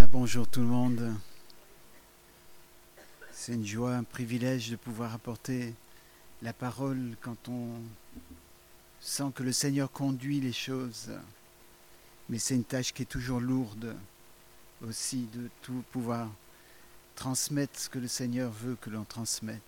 Bonjour tout le monde. C'est une joie, un privilège de pouvoir apporter la parole quand on sent que le Seigneur conduit les choses. Mais c'est une tâche qui est toujours lourde aussi de tout pouvoir transmettre ce que le Seigneur veut que l'on transmette.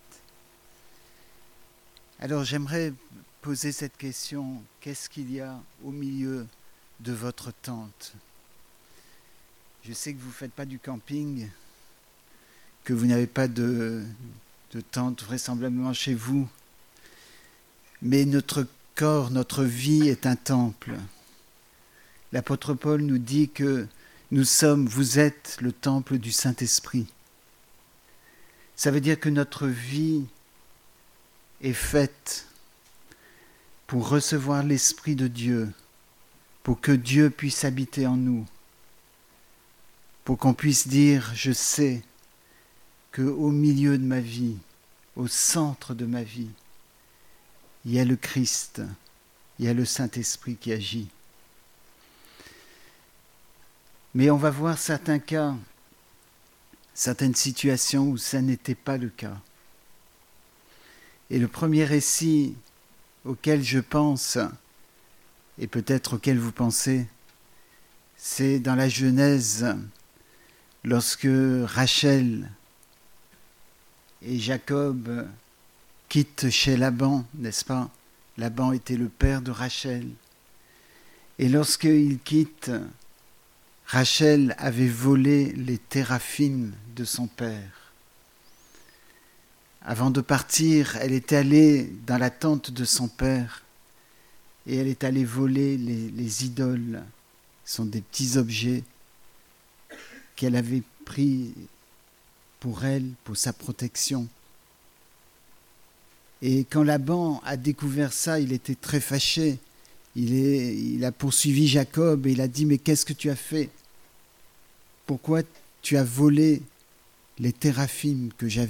Alors j'aimerais poser cette question, qu'est-ce qu'il y a au milieu de votre tente ? Je sais que vous ne faites pas du camping, que vous n'avez pas de tente vraisemblablement chez vous, mais notre corps, notre vie est un temple. L'apôtre Paul nous dit que vous êtes le temple du Saint-Esprit. Ça veut dire que notre vie est faite pour recevoir l'Esprit de Dieu, pour que Dieu puisse habiter en nous, pour qu'on puisse dire « je sais » qu'au milieu de ma vie, au centre de ma vie, il y a le Christ, il y a le Saint-Esprit qui agit. Mais on va voir certains cas, certaines situations où ça n'était pas le cas. Et le premier récit auquel je pense, et peut-être auquel vous pensez, c'est dans la Genèse, lorsque Rachel et Jacob quittent chez Laban, n'est-ce pas ? Laban était le père de Rachel. Et lorsqu'ils quittent, Rachel avait volé les téraphim de son père. Avant de partir, elle est allée dans la tente de son père et elle est allée voler les idoles. Ce sont des petits objets qu'elle avait pris pour elle, pour sa protection. Et quand Laban a découvert ça, il était très fâché. Il a poursuivi Jacob et il a dit « Mais qu'est-ce que tu as fait ? Pourquoi tu as volé les téraphim que j'avais ?»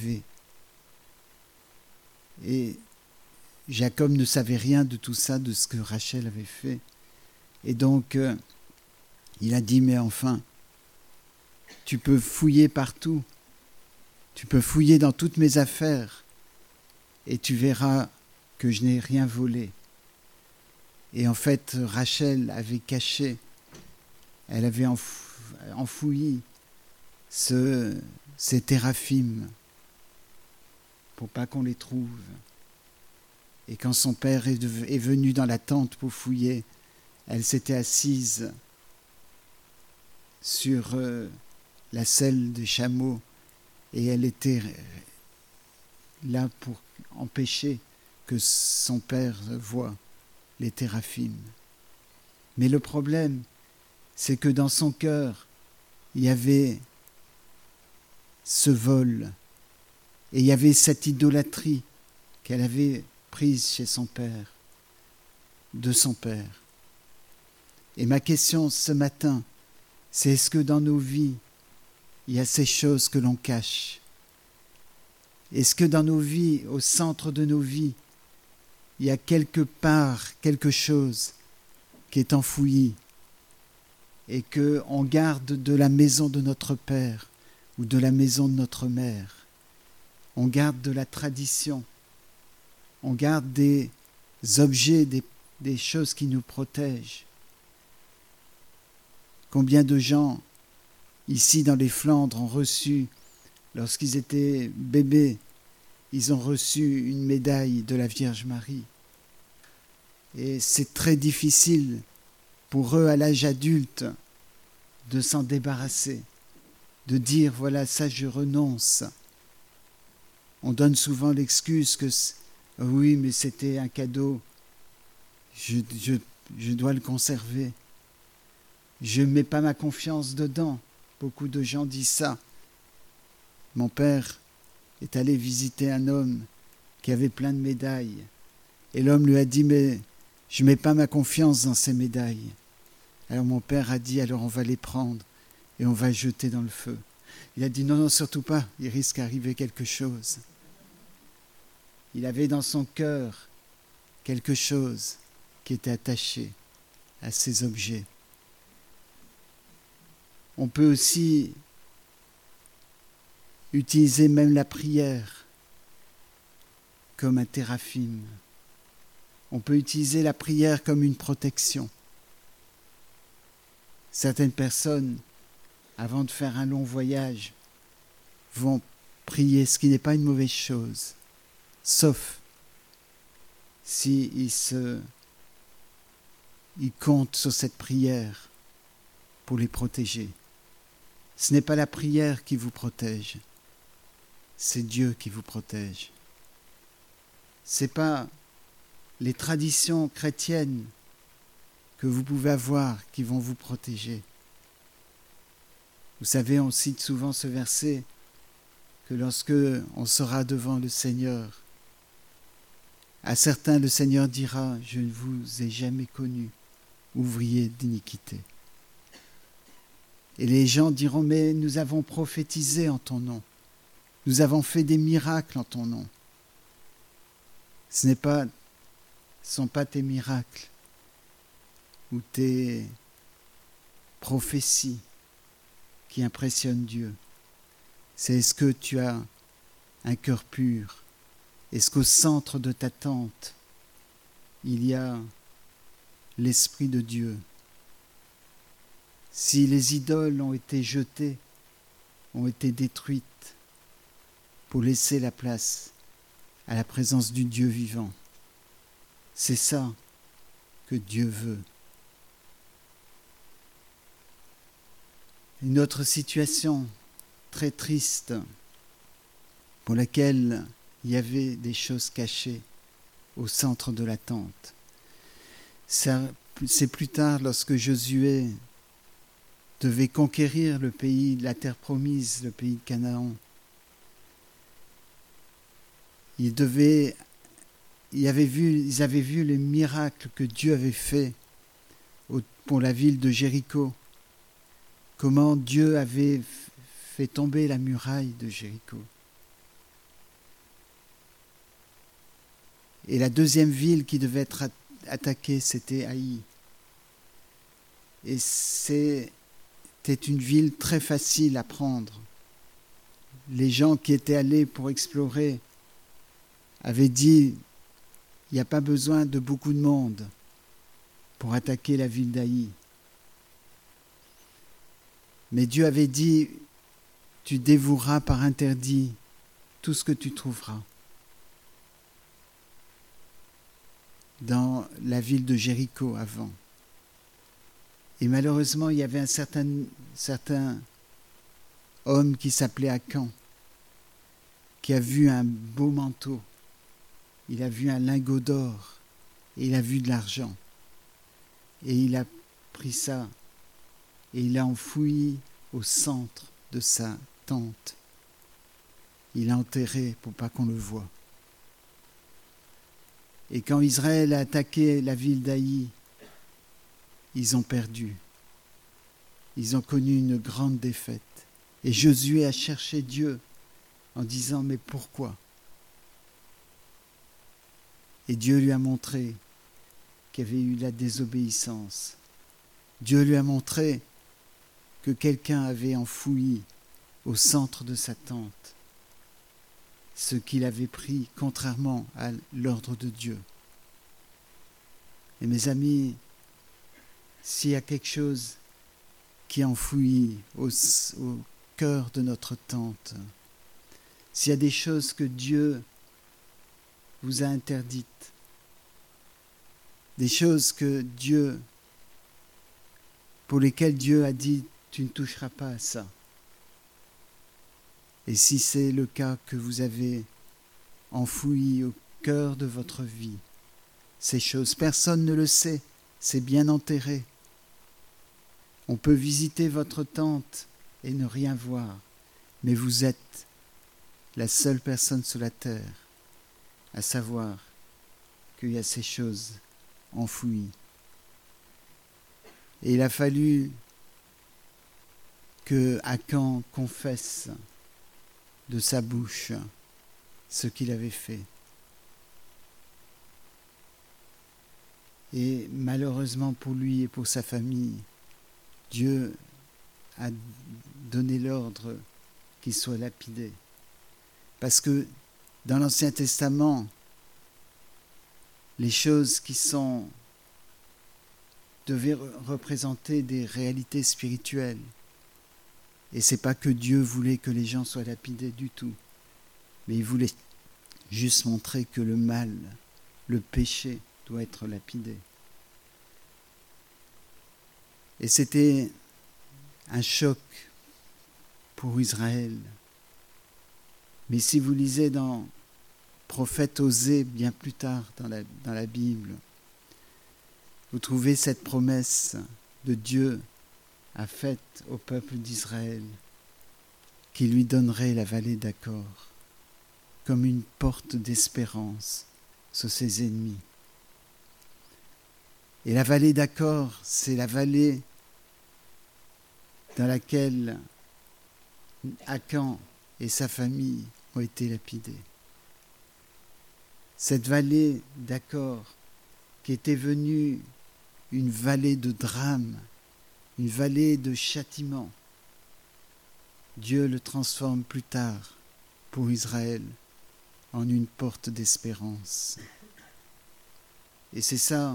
Et Jacob ne savait rien de tout ça, de ce que Rachel avait fait. Et donc, il a dit « Mais enfin, tu peux fouiller partout. Tu peux fouiller dans toutes mes affaires et tu verras que je n'ai rien volé. » Et en fait, Rachel avait caché, elle avait enfoui ces téraphim pour pas qu'on les trouve. Et quand son père est venu dans la tente pour fouiller, elle s'était assise sur la selle des chameaux et elle était là pour empêcher que son père voie les téraphim. Mais le problème, c'est que dans son cœur, il y avait ce vol et il y avait cette idolâtrie qu'elle avait prise chez son père, de son père. Et ma question ce matin, c'est est-ce que dans nos vies, il y a ces choses que l'on cache ? Est-ce que dans nos vies, au centre de nos vies, il y a quelque part quelque chose qui est enfoui et qu'on garde de la maison de notre père ou de la maison de notre mère? On garde de la tradition, on garde des objets, des choses qui nous protègent. Combien de gens ici dans les Flandres ont reçu, lorsqu'ils étaient bébés, ils ont reçu une médaille de la Vierge Marie. Et c'est très difficile pour eux à l'âge adulte de s'en débarrasser, de dire voilà, ça je renonce. On donne souvent l'excuse que oui, mais c'était un cadeau, je dois le conserver. Je ne mets pas ma confiance dedans. Beaucoup de gens disent ça. Mon père est allé visiter un homme qui avait plein de médailles. Et l'homme lui a dit, mais je ne mets pas ma confiance dans ces médailles. Alors mon père a dit, alors on va les prendre et on va les jeter dans le feu. Il a dit, non, surtout pas, il risque d'arriver quelque chose. Il avait dans son cœur quelque chose qui était attaché à ces objets. On peut aussi utiliser même la prière comme un téraphim. On peut utiliser la prière comme une protection. Certaines personnes, avant de faire un long voyage, vont prier, ce qui n'est pas une mauvaise chose, sauf s'ils comptent sur cette prière pour les protéger. Ce n'est pas la prière qui vous protège, c'est Dieu qui vous protège. Ce n'est pas les traditions chrétiennes que vous pouvez avoir qui vont vous protéger. Vous savez, on cite souvent ce verset que lorsque on sera devant le Seigneur, à certains le Seigneur dira « Je ne vous ai jamais connu, ouvriers d'iniquité ». Et les gens diront « Mais nous avons prophétisé en ton nom, nous avons fait des miracles en ton nom ». Ce ne sont pas tes miracles ou tes prophéties qui impressionnent Dieu. C'est est-ce que tu as un cœur pur? Est-ce qu'au centre de ta tente, il y a l'Esprit de Dieu? Si les idoles ont été jetées, ont été détruites pour laisser la place à la présence du Dieu vivant, c'est ça que Dieu veut. Une autre situation très triste pour laquelle il y avait des choses cachées au centre de la tente. C'est plus tard, lorsque Josué devait conquérir le pays, la terre promise, le pays de Canaan. Ils avaient vu les miracles que Dieu avait faits pour la ville de Jéricho. Comment Dieu avait fait tomber la muraille de Jéricho. Et la deuxième ville qui devait être attaquée, c'était Haï. Et c'était une ville très facile à prendre. Les gens qui étaient allés pour explorer avaient dit il n'y a pas besoin de beaucoup de monde pour attaquer la ville d'Haï. Mais Dieu avait dit tu dévoueras par interdit tout ce que tu trouveras dans la ville de Jéricho avant. Et malheureusement, il y avait un certain homme qui s'appelait Akan, qui a vu un beau manteau, il a vu un lingot d'or, et il a vu de l'argent. Et il a pris ça, et il l'a enfoui au centre de sa tente. Il l'a enterré pour pas qu'on le voie. Et quand Israël a attaqué la ville d'Haï, ils ont perdu. Ils ont connu une grande défaite. Et Josué a cherché Dieu en disant « Mais pourquoi ?» Et Dieu lui a montré qu'il y avait eu la désobéissance. Dieu lui a montré que quelqu'un avait enfoui au centre de sa tente ce qu'il avait pris contrairement à l'ordre de Dieu. Et mes amis, s'il y a quelque chose qui est enfoui au cœur de notre tente, s'il y a des choses que Dieu vous a interdites, des choses pour lesquelles Dieu a dit tu ne toucheras pas à ça. Et si c'est le cas que vous avez enfoui au cœur de votre vie, ces choses, personne ne le sait, c'est bien enterré. On peut visiter votre tente et ne rien voir, mais vous êtes la seule personne sur la terre à savoir qu'il y a ces choses enfouies. Et il a fallu que Akan confesse de sa bouche ce qu'il avait fait. Et malheureusement pour lui et pour sa famille, Dieu a donné l'ordre qu'il soit lapidé. Parce que dans l'Ancien Testament, les choses qui devaient représenter des réalités spirituelles. Et c'est pas que Dieu voulait que les gens soient lapidés du tout, mais il voulait juste montrer que le mal, le péché doit être lapidé. Et c'était un choc pour Israël. Mais si vous lisez dans Prophète Osée, bien plus tard dans la Bible, vous trouvez cette promesse de Dieu a faite au peuple d'Israël, qui lui donnerait la vallée d'Achor comme une porte d'espérance sur ses ennemis. Et la vallée d'Achor, c'est la vallée dans laquelle Akan et sa famille ont été lapidés. Cette vallée d'Achor qui était venue une vallée de drame, une vallée de châtiment, Dieu le transforme plus tard pour Israël en une porte d'espérance. Et c'est ça,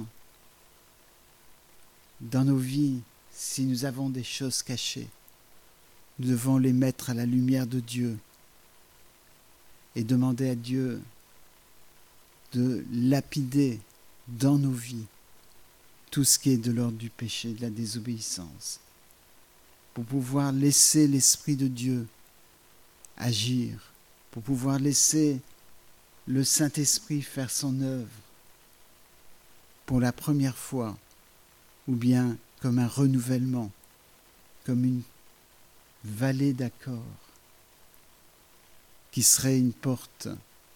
dans nos vies, si nous avons des choses cachées, nous devons les mettre à la lumière de Dieu et demander à Dieu de lapider dans nos vies tout ce qui est de l'ordre du péché, de la désobéissance, pour pouvoir laisser l'Esprit de Dieu agir, pour pouvoir laisser le Saint-Esprit faire son œuvre pour la première fois, ou bien comme un renouvellement, comme une vallée d'Achor, qui serait une porte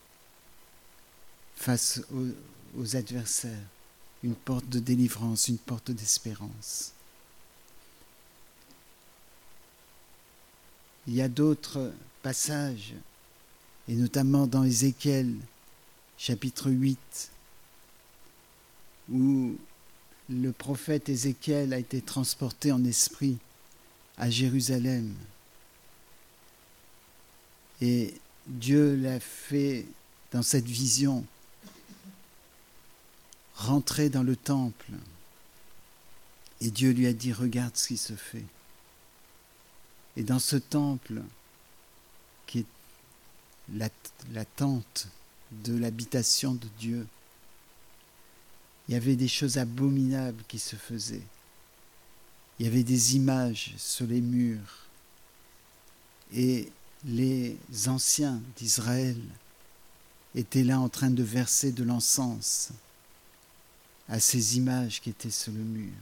face aux adversaires, une porte de délivrance, une porte d'espérance. Il y a d'autres passages, et notamment dans Ézéchiel, chapitre 8, où le prophète Ézéchiel a été transporté en esprit à Jérusalem. Et Dieu l'a fait, dans cette vision, rentrer dans le temple. Et Dieu lui a dit, regarde ce qui se fait. Et dans ce temple, qui est la tente de l'habitation de Dieu, il y avait des choses abominables qui se faisaient. Il y avait des images sur les murs. Et les anciens d'Israël étaient là en train de verser de l'encens à ces images qui étaient sur le mur.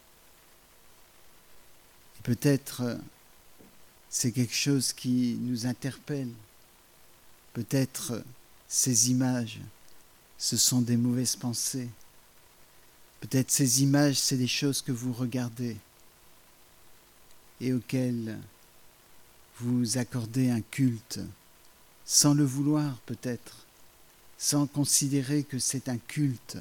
Et peut-être c'est quelque chose qui nous interpelle. Peut-être ces images, ce sont des mauvaises pensées. Peut-être ces images, c'est des choses que vous regardez et auxquelles vous accordez un culte, sans le vouloir peut-être, sans considérer que c'est un culte.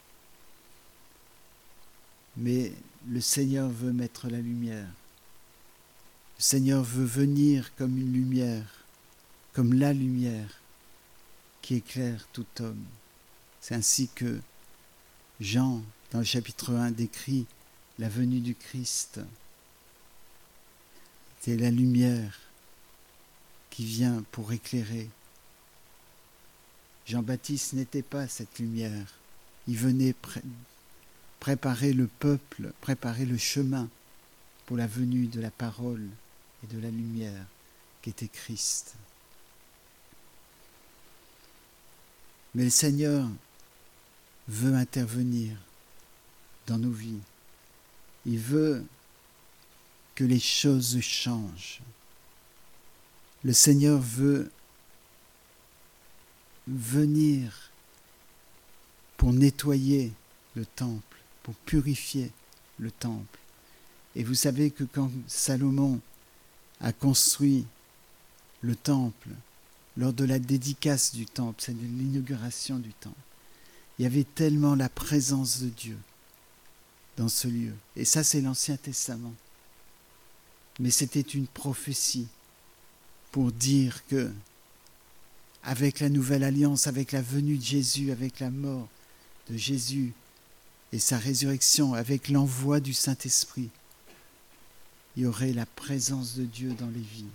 Mais le Seigneur veut mettre la lumière. Le Seigneur veut venir comme une lumière, comme la lumière qui éclaire tout homme. C'est ainsi que Jean, dans le chapitre 1, décrit la venue du Christ. C'est la lumière qui vient pour éclairer. Jean-Baptiste n'était pas cette lumière. Il venait préparer le peuple, préparer le chemin pour la venue de la parole et de la lumière qui était Christ. Mais le Seigneur veut intervenir dans nos vies. Il veut que les choses changent. Le Seigneur veut venir pour nettoyer le temple, pour purifier le temple. Et vous savez que quand Salomon a construit le temple, lors de la dédicace du temple, c'est de l'inauguration du temple, il y avait tellement la présence de Dieu dans ce lieu. Et ça, c'est l'Ancien Testament. Mais c'était une prophétie pour dire que avec la nouvelle alliance, avec la venue de Jésus, avec la mort de Jésus et sa résurrection, avec l'envoi du Saint-Esprit, il y aurait la présence de Dieu dans les vies.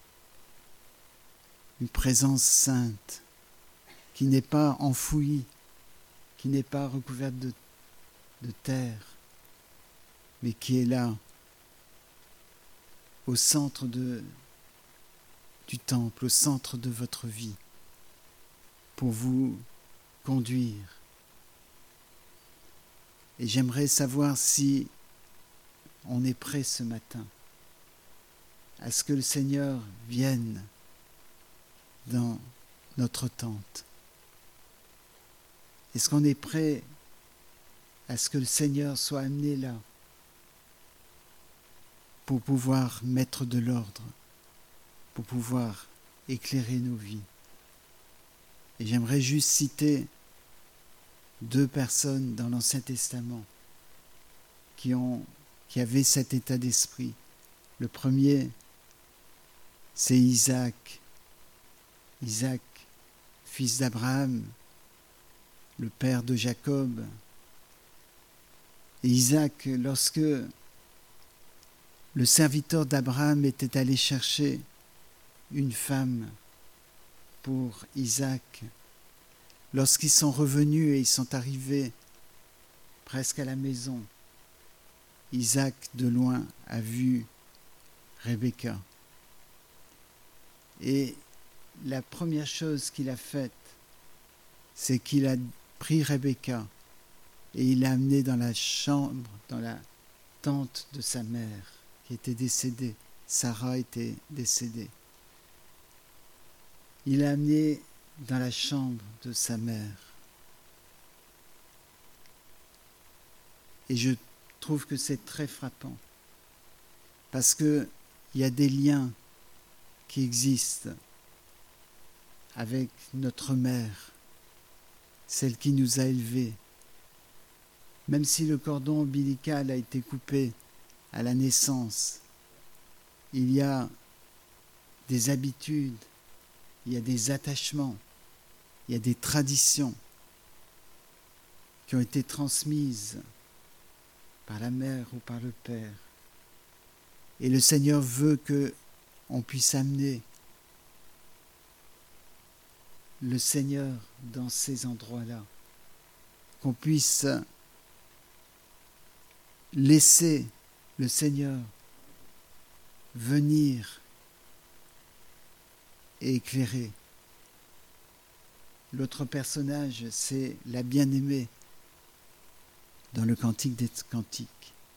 Une présence sainte qui n'est pas enfouie, qui n'est pas recouverte de terre, mais qui est là, au centre du temple, au centre de votre vie, pour vous conduire. Et j'aimerais savoir si on est prêt ce matin à ce que le Seigneur vienne dans notre tente. Est-ce qu'on est prêt à ce que le Seigneur soit amené là pour pouvoir mettre de l'ordre, pour pouvoir éclairer nos vies? Et j'aimerais juste citer 2 personnes dans l'Ancien Testament qui avaient cet état d'esprit. Le premier, c'est Isaac. Isaac, fils d'Abraham, le père de Jacob. Et Isaac, lorsque le serviteur d'Abraham était allé chercher une femme pour Isaac, lorsqu'ils sont revenus et ils sont arrivés presque à la maison, Isaac de loin a vu Rebecca. Et la première chose qu'il a faite, c'est qu'il a pris Rebecca et il l'a amenée dans la chambre, dans la tente de sa mère qui était décédée. Sarah était décédée. Il l'a amenée dans la chambre de sa mère. Et je trouve que c'est très frappant parce qu'il y a des liens qui existent avec notre mère, celle qui nous a élevés. Même si le cordon ombilical a été coupé à la naissance, il y a des habitudes, il y a des attachements, il y a des traditions qui ont été transmises par la mère ou par le père. Et le Seigneur veut qu'on puisse amener le Seigneur dans ces endroits-là, qu'on puisse laisser le Seigneur venir et éclairer. L'autre personnage, c'est la bien-aimée dans le Cantique des Cantiques.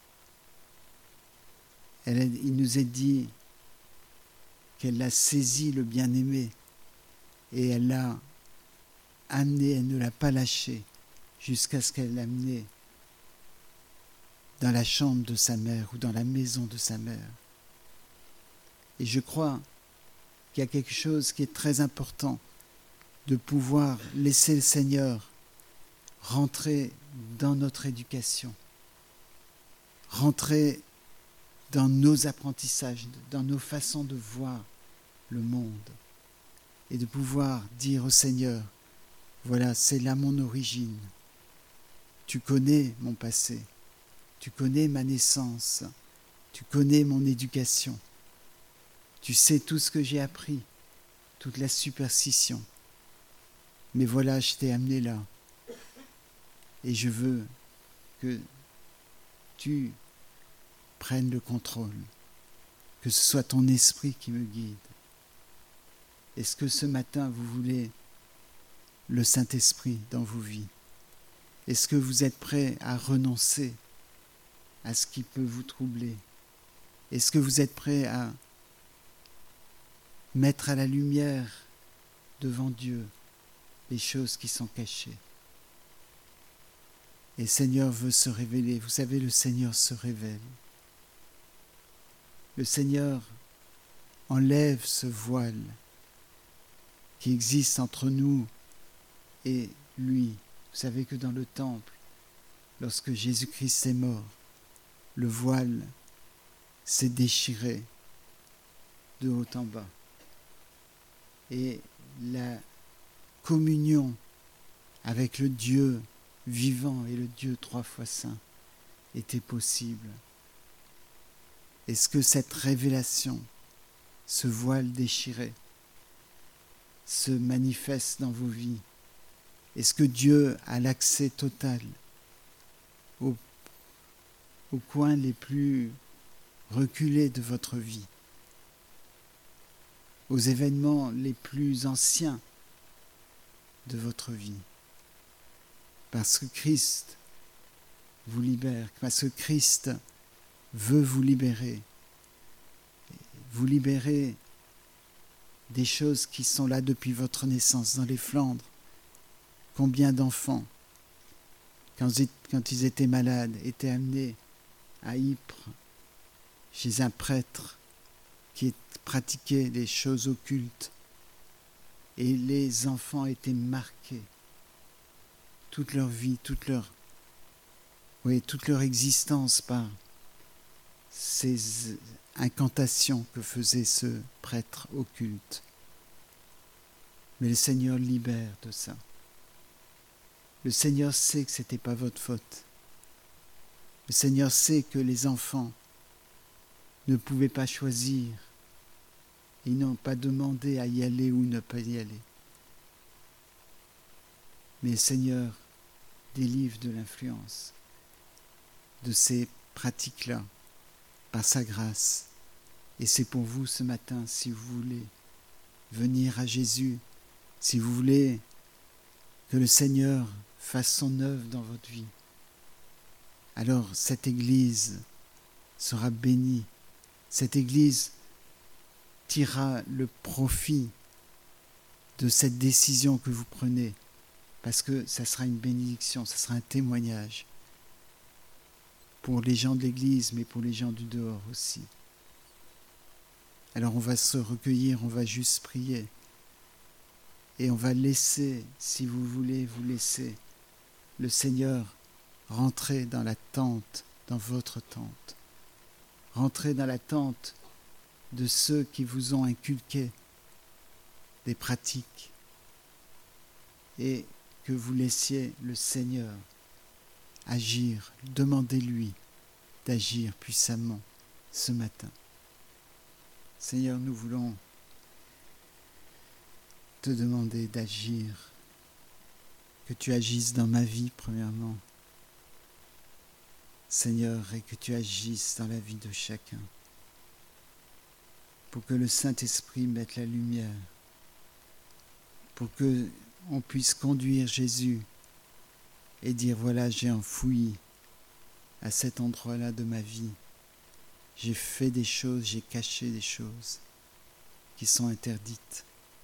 Il nous est dit qu'elle a saisi le bien-aimé et elle l'a amené, elle ne l'a pas lâché jusqu'à ce qu'elle l'amène dans la chambre de sa mère ou dans la maison de sa mère. Et je crois qu'il y a quelque chose qui est très important, de pouvoir laisser le Seigneur rentrer dans notre éducation, rentrer dans nos apprentissages, dans nos façons de voir le monde, et de pouvoir dire au Seigneur, voilà, c'est là mon origine, tu connais mon passé, tu connais ma naissance, tu connais mon éducation, tu sais tout ce que j'ai appris, toute la superstition, mais voilà, je t'ai amené là, et je veux que tu prennes le contrôle, que ce soit ton esprit qui me guide. Est-ce que ce matin, vous voulez le Saint-Esprit dans vos vies? Est-ce que vous êtes prêts à renoncer à ce qui peut vous troubler? Est-ce que vous êtes prêts à mettre à la lumière devant Dieu les choses qui sont cachées? Et le Seigneur veut se révéler. Vous savez, le Seigneur se révèle. Le Seigneur enlève ce voile qui existe entre nous et lui. Vous savez que dans le temple, lorsque Jésus-Christ est mort, le voile s'est déchiré de haut en bas. Et communion avec le Dieu vivant et le Dieu 3 fois saint était possible? Est-ce que cette révélation, ce voile déchiré, se manifeste dans vos vies? Est-ce que Dieu a l'accès total aux coins les plus reculés de votre vie, aux événements les plus anciens de votre vie? Parce que Christ vous libère, parce que Christ veut vous libérer des choses qui sont là depuis votre naissance dans les Flandres. Combien d'enfants, quand ils étaient malades, étaient amenés à Ypres, chez un prêtre qui pratiquait les choses occultes, et les enfants étaient marqués toute leur vie, toute leur existence par ces incantations que faisait ce prêtre occulte. Mais le Seigneur libère de ça. Le Seigneur sait que ce n'était pas votre faute. Le Seigneur sait que les enfants ne pouvaient pas choisir. Ils n'ont pas demandé à y aller ou ne pas y aller. Mais le Seigneur délivre de l'influence de ces pratiques-là par sa grâce. Et c'est pour vous ce matin, si vous voulez venir à Jésus, si vous voulez que le Seigneur fasse son œuvre dans votre vie, alors cette Église sera bénie. Cette Église tirera le profit de cette décision que vous prenez, parce que ça sera une bénédiction, ça sera un témoignage pour les gens de l'Église, mais pour les gens du dehors aussi. Alors on va se recueillir, on va juste prier. Et on va laisser, si vous voulez vous laisser, le Seigneur rentrer dans la tente, dans votre tente. Rentrer dans la tente de ceux qui vous ont inculqué des pratiques. Et que vous laissiez le Seigneur agir. Demandez-lui d'agir puissamment ce matin. Seigneur, nous voulons te demander d'agir, que tu agisses dans ma vie premièrement, Seigneur, et que tu agisses dans la vie de chacun, pour que le Saint-Esprit mette la lumière, pour que on puisse conduire Jésus et dire, voilà, j'ai enfoui à cet endroit-là de ma vie, j'ai fait des choses, j'ai caché des choses qui sont interdites.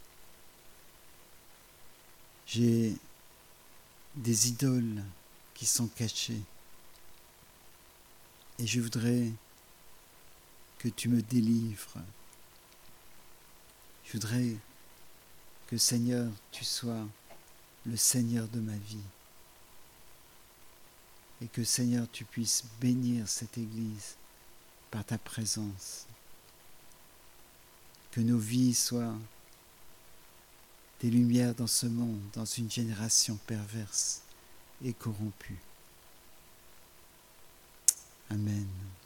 J'ai des idoles qui sont cachées. Et je voudrais que tu me délivres. Je voudrais que, Seigneur, tu sois le Seigneur de ma vie. Et que, Seigneur, tu puisses bénir cette Église par ta présence. Que nos vies soient des lumières dans ce monde, dans une génération perverse et corrompue. Amen.